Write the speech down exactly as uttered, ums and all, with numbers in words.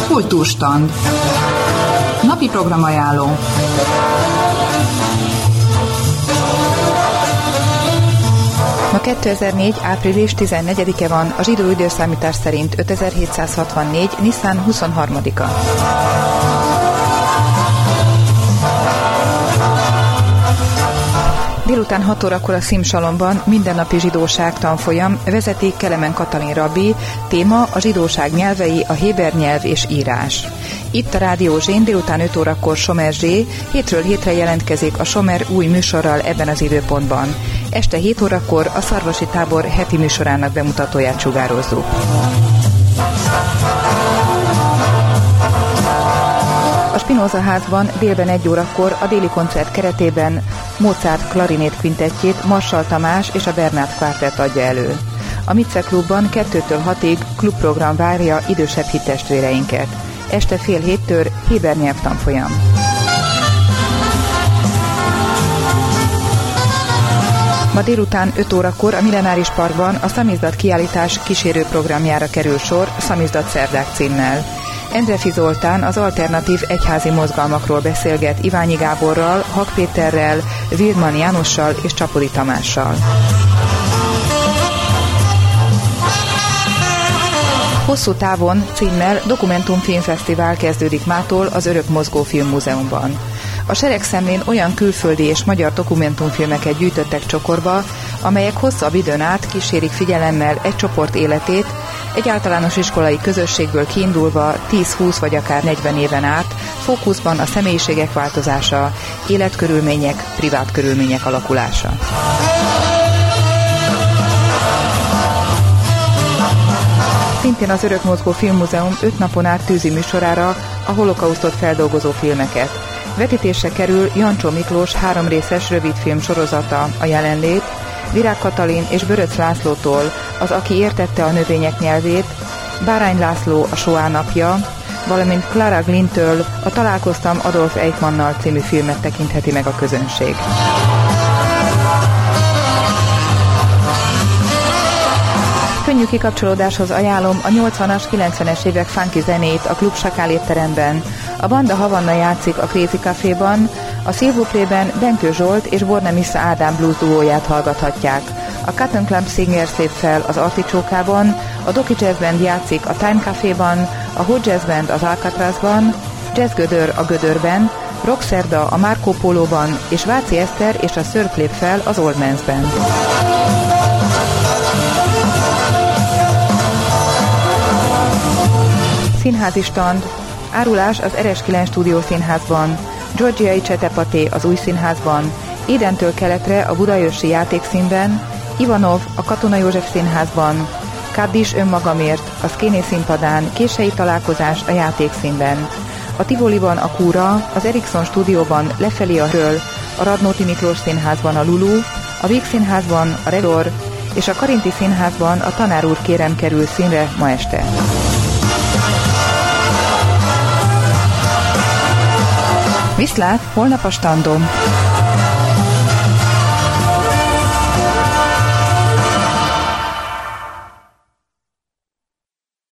Kultúrstand. Napi programajánló. Ma kétezer-négy. április tizennegyedike van, a zsidó időszámítás szerint ötezer-hétszázhatvannégy. Nisztán huszonharmadika. Délután hat órakor a Szimsalomban mindennapi zsidóság tanfolyam, vezeték Kelemen Katalin rabbi, téma a zsidóság nyelvei, a héber nyelv és írás. Itt a Rádió Zsén délután öt órakor Somer Zsé, hétről hétre jelentkezik a Somer új műsorral ebben az időpontban. Este hét órakor a Szarvasi Tábor heti műsorának bemutatóját sugározzuk. A Spinoza házban délben egy órakor a déli koncert keretében Mozart klarinét kvintettjét Marsally Tamás és a Bernát Kvártett adja elő. A Mitze klubban kettőtől hatig klubprogram várja idősebb hittestvéreinket. Este fél héttől héber nyelvtanfolyam. Ma délután öt órakor a Millenáris Parkban a Szamizdat kiállítás kísérő programjára kerül sor Szamizdat szerdák címmel. Endrefi Zoltán az alternatív egyházi mozgalmakról beszélget Iványi Gáborral, Hak Péterrel, Wildmann Jánossal és Csapodi Tamással. Hosszú távon címmel dokumentumfilmfesztivál kezdődik mától az Örök Mozgó Filmmúzeumban. A seregszemlén olyan külföldi és magyar dokumentumfilmeket gyűjtöttek csokorba, amelyek hosszabb időn át kísérik figyelemmel egy csoport életét, egy általános iskolai közösségből kiindulva tíz-húsz vagy akár negyven éven át, fókuszban a személyiségek változása, életkörülmények, privát körülmények alakulása. Szintén az Örök Mozgó Filmmúzeum öt napon át tűzi műsorára a holokausztot feldolgozó filmeket. Vetítésre kerül Jancsó Miklós háromrészes rövidfilm sorozata, a Jelenlét, Virág Katalin és Böröc Lászlótól az Aki értette a növények nyelvét, Bárány László a Soá napja, valamint Clara Glynn-től a Találkoztam Adolf Eichmannnal című filmet tekintheti meg a közönség. Könnyű kikapcsolódáshoz ajánlom a nyolcvanas, kilencvenes évek funky zenét a Klub Sakál étteremben. A banda Havanna játszik a Crazy Caféban, a Silvuplében Benkő Zsolt és Bornemissa Ádám blues duóját hallgathatják. A Cotton Club Singers lép fel az Articsókában, a Doki Jazz Band játszik a Time Caféban, a Hood Jazz Band az Alcatrazban, Jazz Gödör a Gödörben, Rock Szerda a Marco Pólóban, és Váci Eszter és a Szörp lép fel az Old Man's Band. Színházi stand. Árulás az er es kilenc Stúdió Színházban, Georgiai Csetepaté az Új Színházban, Édentől keletre a Budaörsi Játékszínben, Ivanov a Katona József Színházban, Kaddis önmagamért a Szkéné színpadán, Kései találkozás a Játékszínben. A Tivoliban a Kúra, az Ericsson stúdióban lefelé a Ről, a Radnóti Miklós Színházban a Lulu, a Víg Színházban a Redor és a Karinti Színházban a Tanár úr kérem kerül színre ma este. Viszlát, holnap a standon!